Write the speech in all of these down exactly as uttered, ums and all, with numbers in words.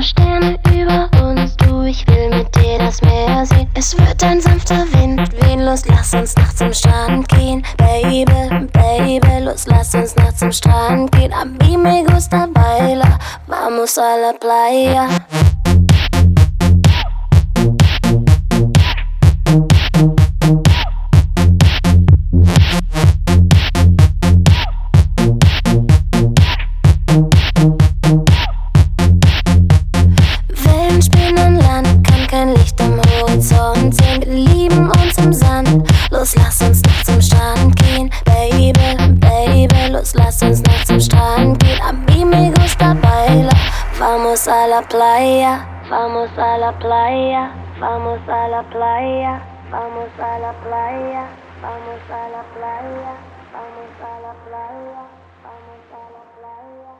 Sterne über uns, du, ich will mit dir das Meer sehen. Es wird ein sanfter Wind wehen, los, lass uns nachts zum Strand gehen. Baby, Baby, los, lass uns nachts zum Strand gehen. A mí me gusta bailar, vamos a la playa. Los, lass uns nachts zum Strand gehen. Baby, Baby, los, lass uns nachts zum Strand gehen. A mí me gusta bailar, vamos a la playa. Vamos a la playa, vamos a la playa, vamos a la playa, vamos a la playa, vamos a la playa, vamos a la playa.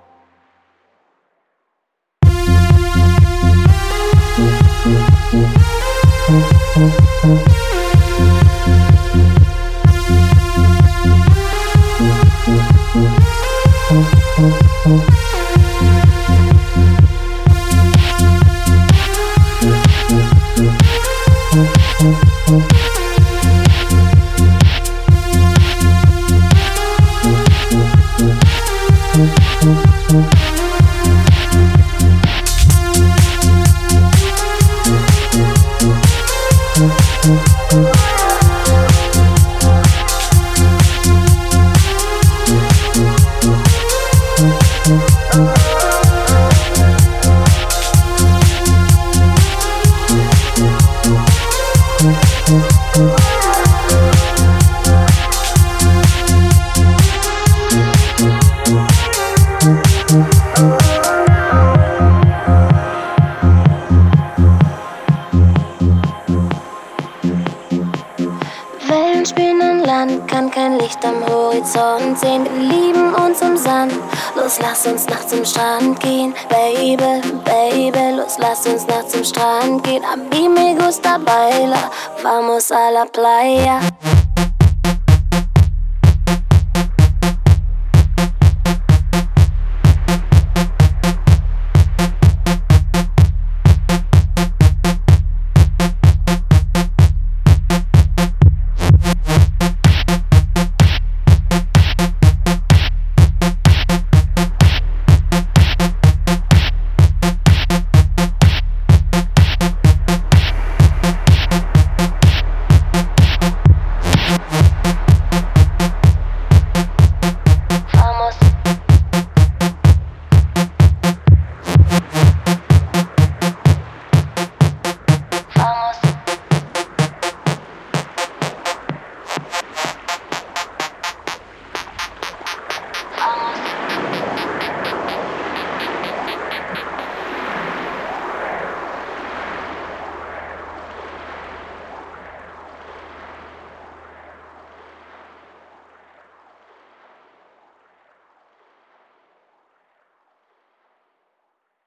Wellen spinnen Land, kann kein Licht am Horizont sehen. Wir lieben uns im Sand, los, lass uns nachts zum Strand gehen. Baby, Baby, los, lass uns nachts zum Strand gehen. A mí me gusta bailar, vamos a la playa.